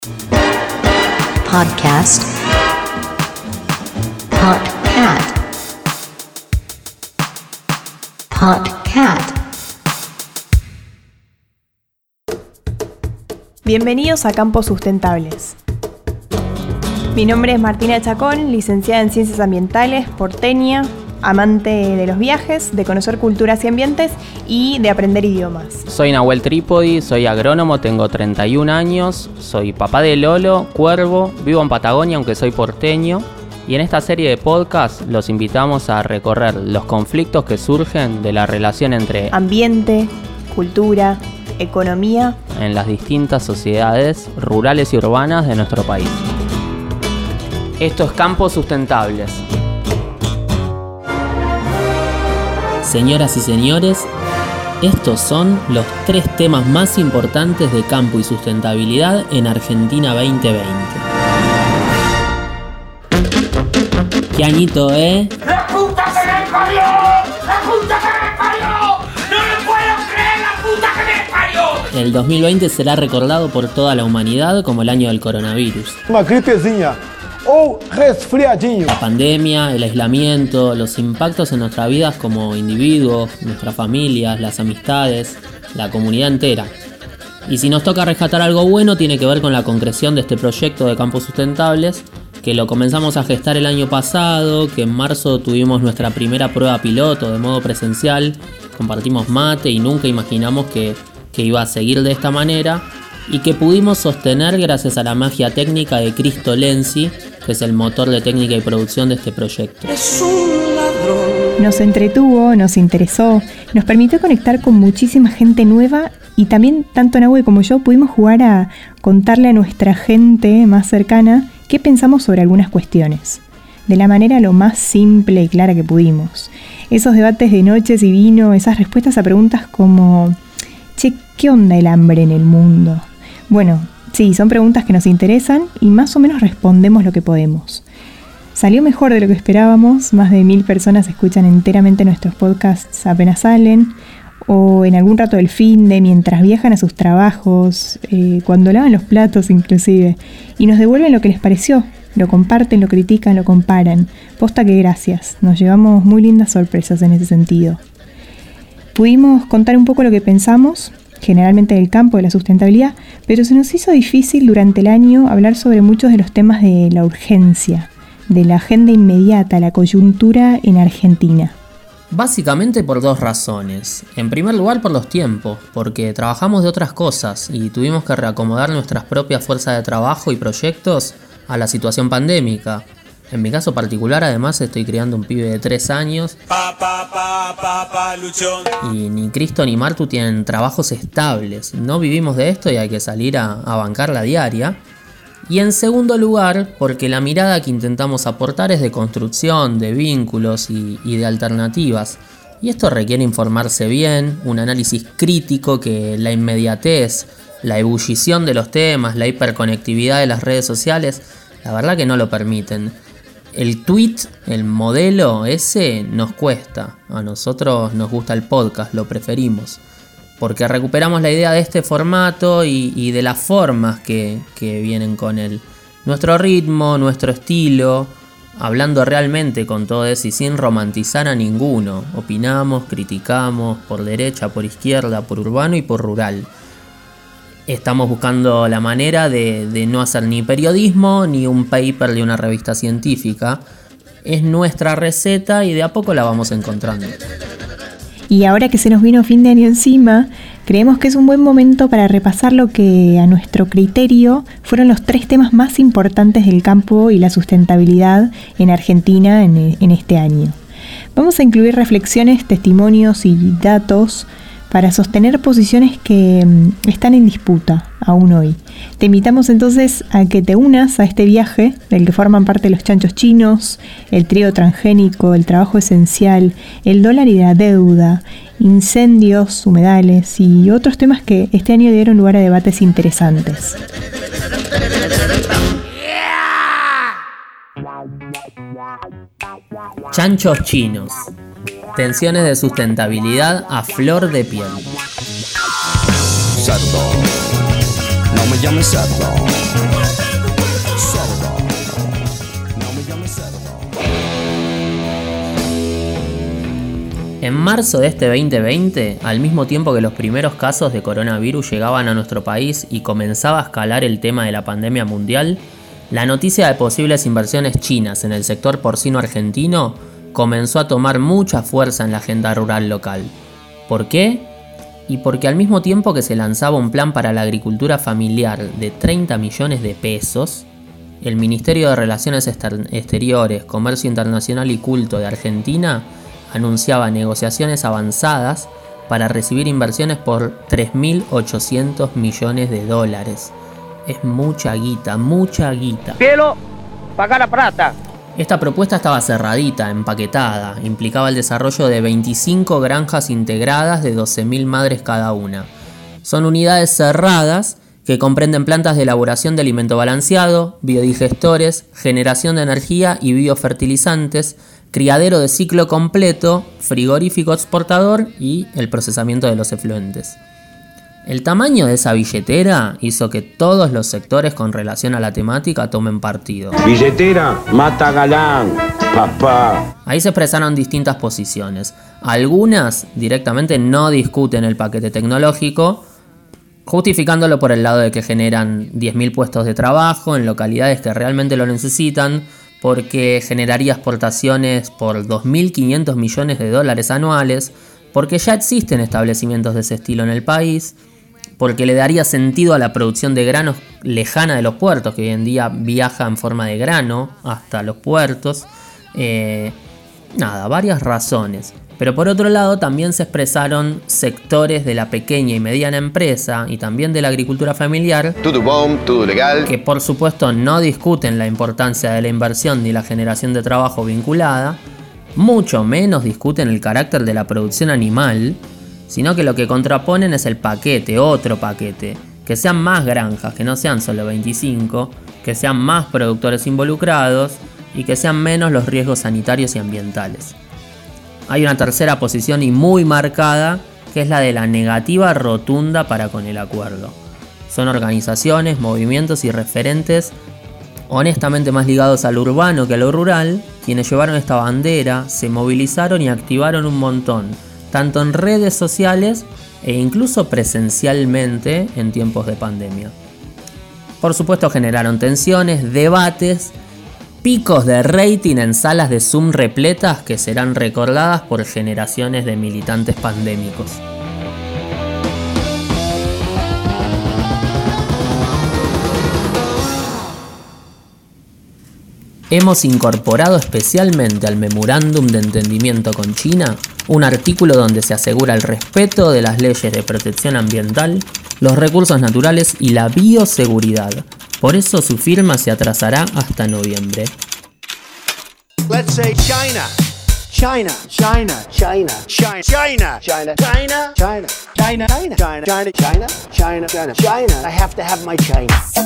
Podcast. Podcast. Bienvenidos a Campos Sustentables. Mi nombre es Martina Chacón, licenciada en Ciencias Ambientales, porteña, amante de los viajes, de conocer culturas y ambientes y de aprender idiomas. Soy Nahuel Trípodi, soy agrónomo, tengo 31 años, soy papá de Lolo, cuervo, vivo en Patagonia aunque soy porteño. Y en esta serie de podcasts los invitamos a recorrer los conflictos que surgen de la relación entre ambiente, cultura, economía en las distintas sociedades rurales y urbanas de nuestro país. Esto es Campos Sustentables. Señoras y señores, estos son los 3 temas más importantes de campo y sustentabilidad en Argentina 2020. ¿Qué añito, ¡La puta que me parió! ¡La puta que me parió! ¡No me puedo creer la puta que me parió! El 2020 será recordado por toda la humanidad como el año del coronavirus. Uma gripezinha ou resfriadinho. La pandemia, el aislamiento, los impactos en nuestras vidas como individuos, nuestras familias, las amistades, la comunidad entera. Y si nos toca rescatar algo bueno, tiene que ver con la concreción de este proyecto de Campos Sustentables, que lo comenzamos a gestar el año pasado, que en marzo tuvimos nuestra primera prueba piloto de modo presencial, compartimos mate y nunca imaginamos que iba a seguir de esta manera, y que pudimos sostener gracias a la magia técnica de Cristo Lenzi, que es el motor de técnica y producción de este proyecto. Es un ladrón. nos entretuvo, nos interesó, nos permitió conectar con muchísima gente nueva y también tanto Nahue como yo pudimos jugar a contarle a nuestra gente más cercana qué pensamos sobre algunas cuestiones, de la manera lo más simple y clara que pudimos. Esos debates de noches y vino, esas respuestas a preguntas como che, ¿qué onda el hambre en el mundo? Bueno, sí, son preguntas que nos interesan y más o menos respondemos lo que podemos. Salió mejor de lo que esperábamos, más de 1000 personas escuchan enteramente nuestros podcasts apenas salen, o en algún rato del finde, mientras viajan a sus trabajos, cuando lavan los platos inclusive, y nos devuelven lo que les pareció, lo comparten, lo critican, lo comparan. Posta que gracias, nos llevamos muy lindas sorpresas en ese sentido. Pudimos contar un poco lo que pensamos, generalmente del campo de la sustentabilidad, pero se nos hizo difícil durante el año hablar sobre muchos de los temas de la urgencia, de la agenda inmediata, la coyuntura en Argentina. Básicamente por 2 razones. En primer lugar por los tiempos, porque trabajamos de otras cosas y tuvimos que reacomodar nuestras propias fuerzas de trabajo y proyectos a la situación pandémica. En mi caso particular, además, estoy criando un pibe de 3 años y ni Cristo ni Martu tienen trabajos estables. No vivimos de esto y hay que salir a bancar la diaria. Y en segundo lugar, porque la mirada que intentamos aportar es de construcción, de vínculos y de alternativas. Y esto requiere informarse bien, un análisis crítico que la inmediatez, la ebullición de los temas, la hiperconectividad de las redes sociales, la verdad que no lo permiten. El tweet, el modelo ese, nos cuesta. A nosotros nos gusta el podcast, lo preferimos. Porque recuperamos la idea de este formato y de las formas que vienen con él. Nuestro ritmo, nuestro estilo, hablando realmente con todo eso y sin romantizar a ninguno. Opinamos, criticamos, por derecha, por izquierda, por urbano y por rural. Estamos buscando la manera de no hacer ni periodismo ni un paper de una revista científica. Es nuestra receta y de a poco la vamos encontrando. Y ahora que se nos vino fin de año encima, creemos que es un buen momento para repasar lo que a nuestro criterio fueron los 3 temas más importantes del campo y la sustentabilidad en Argentina en este año. Vamos a incluir reflexiones, testimonios y datos para sostener posiciones que están en disputa aún hoy. Te invitamos entonces a que te unas a este viaje del que forman parte los chanchos chinos, el trigo transgénico, el trabajo esencial, el dólar y la deuda, incendios, humedales y otros temas que este año dieron lugar a debates interesantes. Chanchos chinos. Tensiones de sustentabilidad a flor de piel. Cerdo, no me llames cerdo. En marzo de este 2020, al mismo tiempo que los primeros casos de coronavirus llegaban a nuestro país y comenzaba a escalar el tema de la pandemia mundial, la noticia de posibles inversiones chinas en el sector porcino argentino comenzó a tomar mucha fuerza en la agenda rural local. ¿Por qué? Y porque al mismo tiempo que se lanzaba un plan para la agricultura familiar de 30 millones de pesos, el Ministerio de Relaciones Exteriores, Comercio Internacional y Culto de Argentina anunciaba negociaciones avanzadas para recibir inversiones por 3.800 millones de dólares. Es mucha guita, mucha guita. Cielo, paga la plata. Esta propuesta estaba cerradita, empaquetada, implicaba el desarrollo de 25 granjas integradas de 12.000 madres cada una. Son unidades cerradas que comprenden plantas de elaboración de alimento balanceado, biodigestores, generación de energía y biofertilizantes, criadero de ciclo completo, frigorífico exportador y el procesamiento de los efluentes. El tamaño de esa billetera hizo que todos los sectores con relación a la temática tomen partido. Billetera, mata galán, papá. Ahí se expresaron distintas posiciones. Algunas directamente no discuten el paquete tecnológico, justificándolo por el lado de que generan 10.000 puestos de trabajo en localidades que realmente lo necesitan, porque generaría exportaciones por 2.500 millones de dólares anuales, porque ya existen establecimientos de ese estilo en el país, porque le daría sentido a la producción de granos lejana de los puertos, que hoy en día viaja en forma de grano hasta los puertos. Varias razones. Pero por otro lado también se expresaron sectores de la pequeña y mediana empresa y también de la agricultura familiar, todo legal, que por supuesto no discuten la importancia de la inversión ni la generación de trabajo vinculada, mucho menos discuten el carácter de la producción animal, sino que lo que contraponen es el paquete, otro paquete, que sean más granjas, que no sean solo 25, que sean más productores involucrados y que sean menos los riesgos sanitarios y ambientales. Hay una tercera posición y muy marcada, que es la de la negativa rotunda para con el acuerdo. Son organizaciones, movimientos y referentes honestamente más ligados a lo urbano que a lo rural, quienes llevaron esta bandera, se movilizaron y activaron un montón, tanto en redes sociales e incluso presencialmente en tiempos de pandemia. Por supuesto generaron tensiones, debates, picos de rating en salas de Zoom repletas que serán recordadas por generaciones de militantes pandémicos. Hemos incorporado especialmente al Memorándum de Entendimiento con China un artículo donde se asegura el respeto de las leyes de protección ambiental, los recursos naturales y la bioseguridad. Por eso su firma se atrasará hasta noviembre. Let's say China. China, China, China, China, China, China, China, China, China, China, China, China, China, China, China. I have to have my China.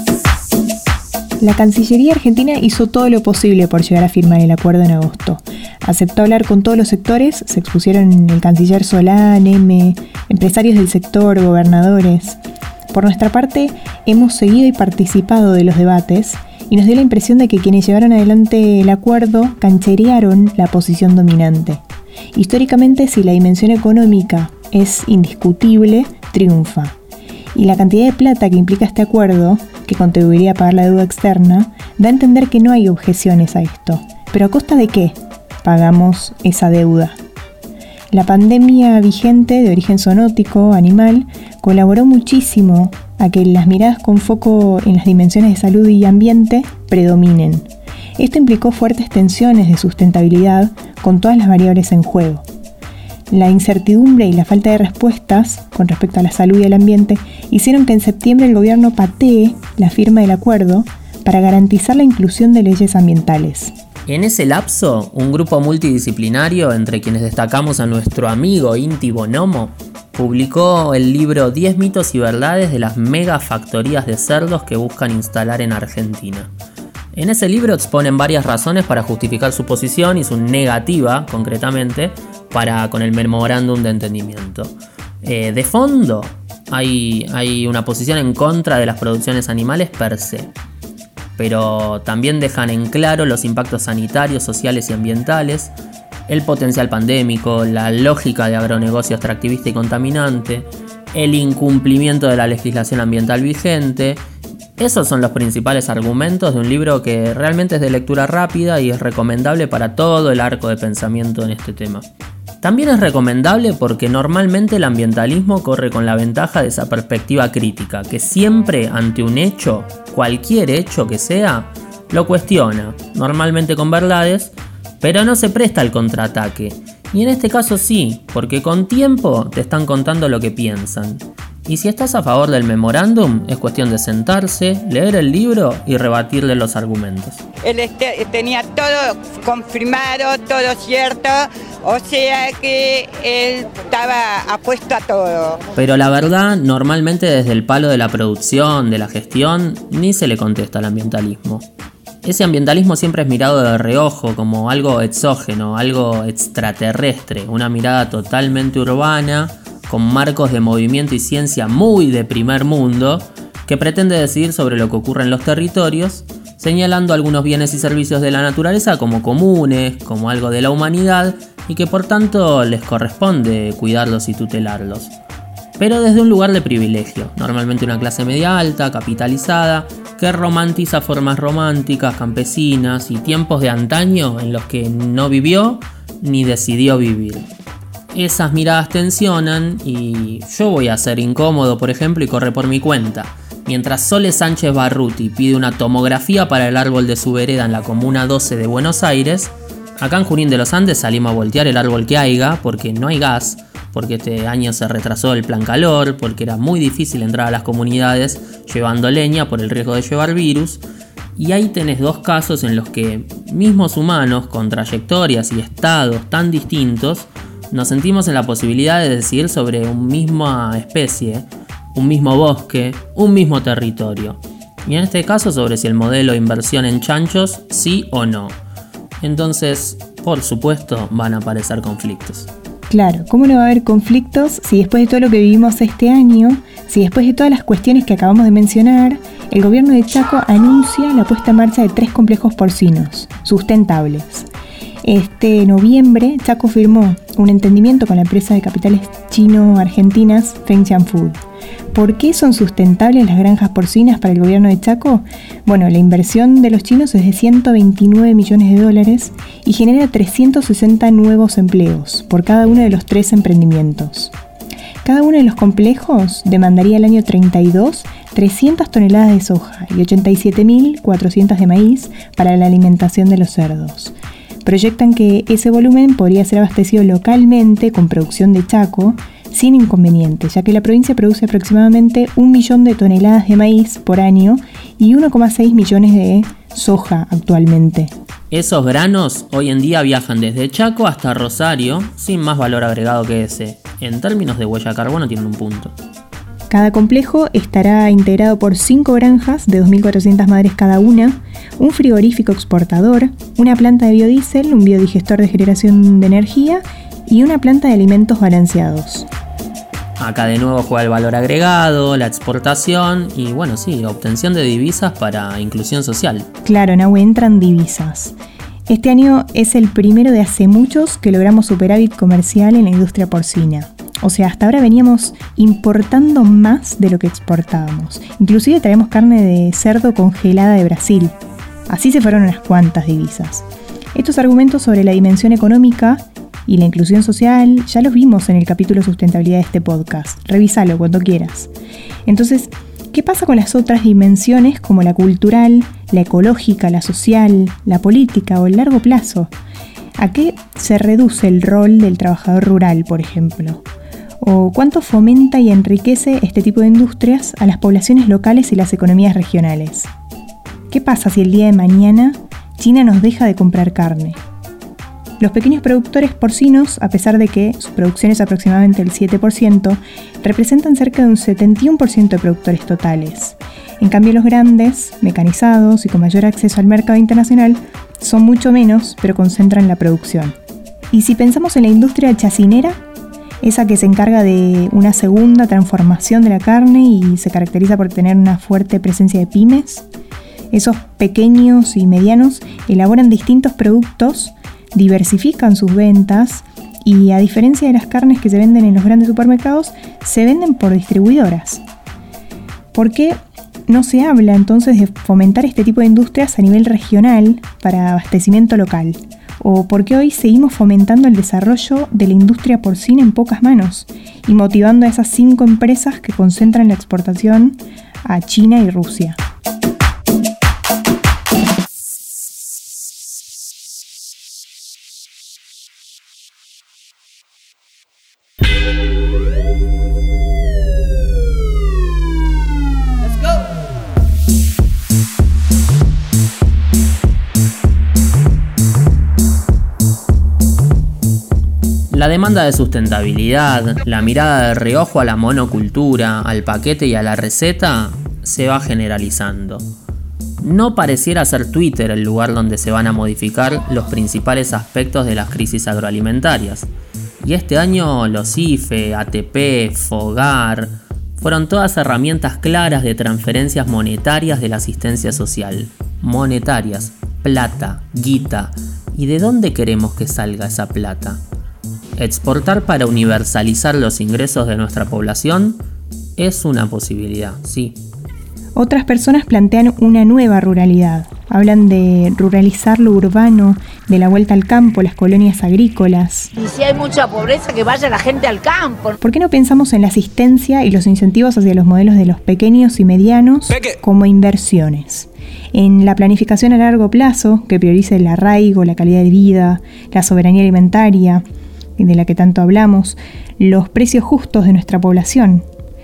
La Cancillería argentina hizo todo lo posible por llegar a firmar el acuerdo en agosto. Aceptó hablar con todos los sectores, se expusieron el canciller Solán, empresarios del sector, gobernadores. Por nuestra parte, hemos seguido y participado de los debates y nos dio la impresión de que quienes llevaron adelante el acuerdo cancherearon la posición dominante. Históricamente, si la dimensión económica es indiscutible, triunfa. Y la cantidad de plata que implica este acuerdo, que contribuiría a pagar la deuda externa, da a entender que no hay objeciones a esto. ¿Pero a costa de qué pagamos esa deuda? La pandemia vigente de origen zoonótico, animal, colaboró muchísimo a que las miradas con foco en las dimensiones de salud y ambiente predominen. Esto implicó fuertes tensiones de sustentabilidad con todas las variables en juego. La incertidumbre y la falta de respuestas con respecto a la salud y el ambiente hicieron que en septiembre el gobierno patee la firma del acuerdo para garantizar la inclusión de leyes ambientales. En ese lapso, un grupo multidisciplinario, entre quienes destacamos a nuestro amigo Inti Bonomo, publicó el libro 10 mitos y verdades de las megafactorías de cerdos que buscan instalar en Argentina. En ese libro exponen varias razones para justificar su posición y su negativa, concretamente, con el memorándum de entendimiento. De fondo, hay una posición en contra de las producciones animales per se, pero también dejan en claro los impactos sanitarios, sociales y ambientales, el potencial pandémico, la lógica de agronegocio extractivista y contaminante, el incumplimiento de la legislación ambiental vigente. Esos son los principales argumentos de un libro que realmente es de lectura rápida y es recomendable para todo el arco de pensamiento en este tema. También es recomendable porque normalmente el ambientalismo corre con la ventaja de esa perspectiva crítica, que siempre ante un hecho, cualquier hecho que sea, lo cuestiona, normalmente con verdades, pero no se presta al contraataque. Y en este caso sí, porque con tiempo te están contando lo que piensan. Y si estás a favor del memorándum, es cuestión de sentarse, leer el libro y rebatirle los argumentos. Él tenía todo confirmado, todo cierto, o sea que él estaba apuesto a todo. Pero la verdad, normalmente desde el palo de la producción, de la gestión, ni se le contesta al ambientalismo. Ese ambientalismo siempre es mirado de reojo, como algo exógeno, algo extraterrestre, una mirada totalmente urbana, con marcos de movimiento y ciencia muy de primer mundo, que pretende decidir sobre lo que ocurre en los territorios, señalando algunos bienes y servicios de la naturaleza como comunes, como algo de la humanidad, y que por tanto les corresponde cuidarlos y tutelarlos. Pero desde un lugar de privilegio, normalmente una clase media alta, capitalizada, que romantiza formas románticas, campesinas y tiempos de antaño en los que no vivió ni decidió vivir. Esas miradas tensionan y yo voy a ser incómodo, por ejemplo, y corre por mi cuenta. Mientras Sole Sánchez Barruti pide una tomografía para el árbol de su vereda en la Comuna 12 de Buenos Aires, acá en Junín de los Andes salimos a voltear el árbol que haya porque no hay gas, porque este año se retrasó el plan calor, porque era muy difícil entrar a las comunidades llevando leña por el riesgo de llevar virus. Y ahí tenés dos casos en los que mismos humanos con trayectorias y estados tan distintos nos sentimos en la posibilidad de decidir sobre una misma especie, un mismo bosque, un mismo territorio. Y en este caso sobre si el modelo de inversión en chanchos sí o no. Entonces, por supuesto, van a aparecer conflictos. Claro, ¿cómo no va a haber conflictos si después de todo lo que vivimos este año, si después de todas las cuestiones que acabamos de mencionar, el gobierno de Chaco anuncia la puesta en marcha de 3 complejos porcinos sustentables? Este noviembre, Chaco firmó un entendimiento con la empresa de capitales chino-argentinas Fengxian Food. ¿Por qué son sustentables las granjas porcinas para el gobierno de Chaco? Bueno, la inversión de los chinos es de $129 millones y genera 360 nuevos empleos por cada uno de los 3 emprendimientos. Cada uno de los complejos demandaría el año 32 300 toneladas de soja y 87.400 de maíz para la alimentación de los cerdos. Proyectan que ese volumen podría ser abastecido localmente con producción de Chaco sin inconveniente, ya que la provincia produce aproximadamente 1 millón de toneladas de maíz por año y 1,6 millones de soja actualmente. Esos granos hoy en día viajan desde Chaco hasta Rosario sin más valor agregado que ese. En términos de huella de carbono tienen un punto. Cada complejo estará integrado por 5 granjas de 2.400 madres cada una, un frigorífico exportador, una planta de biodiesel, un biodigestor de generación de energía y una planta de alimentos balanceados. Acá de nuevo juega el valor agregado, la exportación y bueno, sí, obtención de divisas para inclusión social. Claro, en agua entran divisas. Este año es el primero de hace muchos que logramos superávit comercial en la industria porcina. O sea, hasta ahora veníamos importando más de lo que exportábamos. Inclusive traemos carne de cerdo congelada de Brasil. Así se fueron unas cuantas divisas. Estos argumentos sobre la dimensión económica y la inclusión social ya los vimos en el capítulo sustentabilidad de este podcast. Revísalo cuando quieras. Entonces, ¿qué pasa con las otras dimensiones como la cultural, la ecológica, la social, la política o el largo plazo? ¿A qué se reduce el rol del trabajador rural, por ejemplo? ¿O cuánto fomenta y enriquece este tipo de industrias a las poblaciones locales y las economías regionales? ¿Qué pasa si el día de mañana China nos deja de comprar carne? Los pequeños productores porcinos, a pesar de que su producción es aproximadamente el 7%, representan cerca de un 71% de productores totales. En cambio, los grandes, mecanizados y con mayor acceso al mercado internacional, son mucho menos, pero concentran la producción. Y si pensamos en la industria chacinera, esa que se encarga de una segunda transformación de la carne y se caracteriza por tener una fuerte presencia de pymes, esos pequeños y medianos elaboran distintos productos diversifican sus ventas y, a diferencia de las carnes que se venden en los grandes supermercados, se venden por distribuidoras. ¿Por qué no se habla entonces de fomentar este tipo de industrias a nivel regional para abastecimiento local? ¿O por qué hoy seguimos fomentando el desarrollo de la industria porcina en pocas manos y motivando a esas 5 empresas que concentran la exportación a China y Rusia? La demanda de sustentabilidad, la mirada de reojo a la monocultura, al paquete y a la receta se va generalizando. No pareciera ser Twitter el lugar donde se van a modificar los principales aspectos de las crisis agroalimentarias. Y este año los IFE, ATP, FOGAR fueron todas herramientas claras de transferencias monetarias de la asistencia social. Monetarias, plata, guita. ¿Y de dónde queremos que salga esa plata? Exportar para universalizar los ingresos de nuestra población es una posibilidad, sí. Otras personas plantean una nueva ruralidad. Hablan de ruralizar lo urbano, de la vuelta al campo, las colonias agrícolas. Y si hay mucha pobreza, que vaya la gente al campo. ¿Por qué no pensamos en la asistencia y los incentivos hacia los modelos de los pequeños y medianos como inversiones? En la planificación a largo plazo, que priorice el arraigo, la calidad de vida, la soberanía alimentaria, de la que tanto hablamos, los precios justos de nuestra población.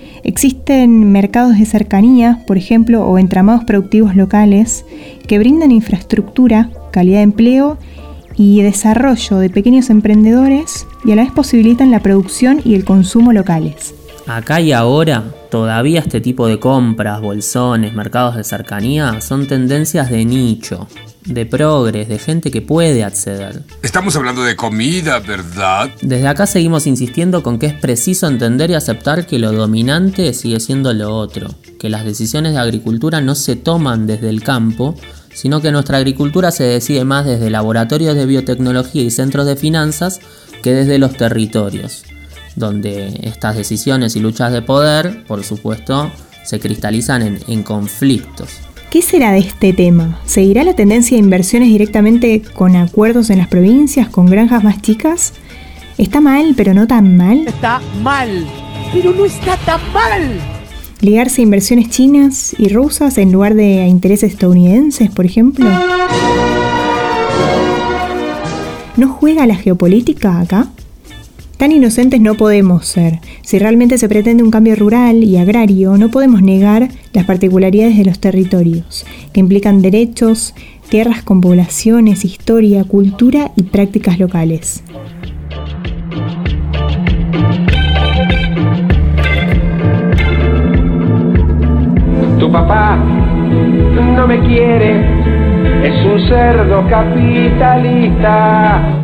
Existen mercados de cercanía, por ejemplo, o entramados productivos locales que brindan infraestructura, calidad de empleo y desarrollo de pequeños emprendedores y a la vez posibilitan la producción y el consumo locales. Acá y ahora, todavía este tipo de compras, bolsones, mercados de cercanía son tendencias de nicho, de progres, de gente que puede acceder. Estamos hablando de comida, ¿verdad? Desde acá seguimos insistiendo con que es preciso entender y aceptar que lo dominante sigue siendo lo otro, que las decisiones de agricultura no se toman desde el campo, sino que nuestra agricultura se decide más desde laboratorios de biotecnología y centros de finanzas que desde los territorios, donde estas decisiones y luchas de poder, por supuesto, se cristalizan en conflictos. ¿Qué será de este tema? ¿Seguirá la tendencia de inversiones directamente con acuerdos en las provincias, con granjas más chicas? ¿Está mal, pero no tan mal? Está mal, pero no está tan mal. ¿Ligarse a inversiones chinas y rusas en lugar de a intereses estadounidenses, por ejemplo? ¿No juega la geopolítica acá? Tan inocentes no podemos ser. Si realmente se pretende un cambio rural y agrario, no podemos negar las particularidades de los territorios, que implican derechos, tierras con poblaciones, historia, cultura y prácticas locales. Tu papá no me quiere, es un cerdo capitalista.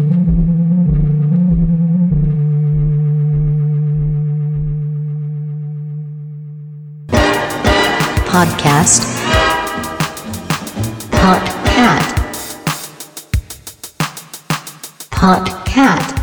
Podcast. Podcast.